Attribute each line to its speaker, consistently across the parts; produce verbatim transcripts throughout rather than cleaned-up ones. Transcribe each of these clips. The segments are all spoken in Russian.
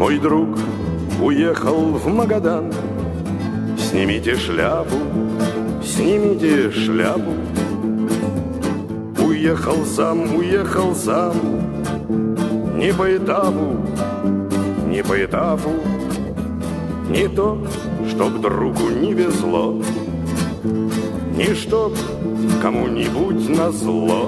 Speaker 1: Мой друг уехал в Магадан. Снимите шляпу, снимите шляпу. Уехал сам, уехал сам. Не по этапу, не по этапу. Не то, чтоб другу не везло, не чтоб кому-нибудь назло.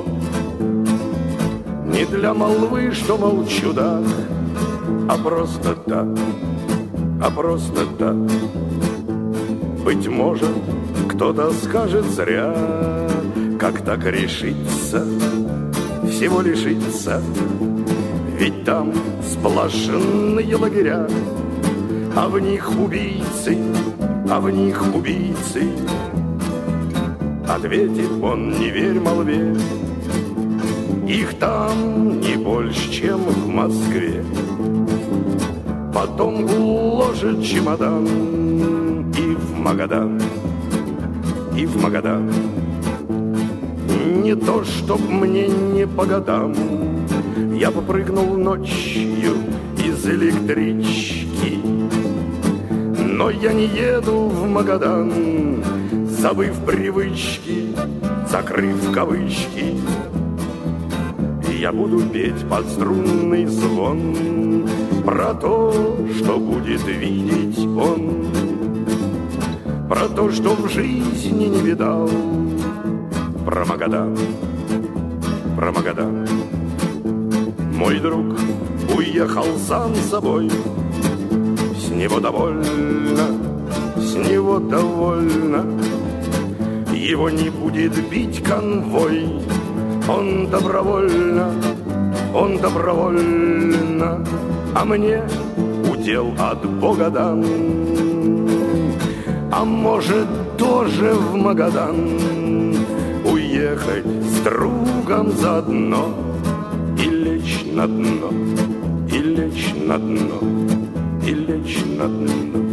Speaker 1: Не для молвы, что, мол, чудак, а просто так, а просто так. Быть может, кто-то скажет зря, как так решиться, всего лишиться. Ведь там сплошные лагеря, а в них убийцы, а в них убийцы. Ответит он, не верь молве, их там не больше, чем в Москве. Потом уложит чемодан и в Магадан, и в Магадан. Не то, чтоб мне не по годам, я попрыгнул ночью из электрички, но я не еду в Магадан, забыв привычки, закрыв кавычки. Я буду петь под струнный звон про то, что будет видеть он, про то, что в жизни не видал, про Магадан, про Магадан. Мой друг уехал сам собой, с него довольно, с него довольно. Его не будет бить конвой, он добровольно, он добровольно. А мне удел от Бога дан, а может тоже в Магадан уехать с другом заодно и лечь на дно, и лечь на дно, и лечь на дно.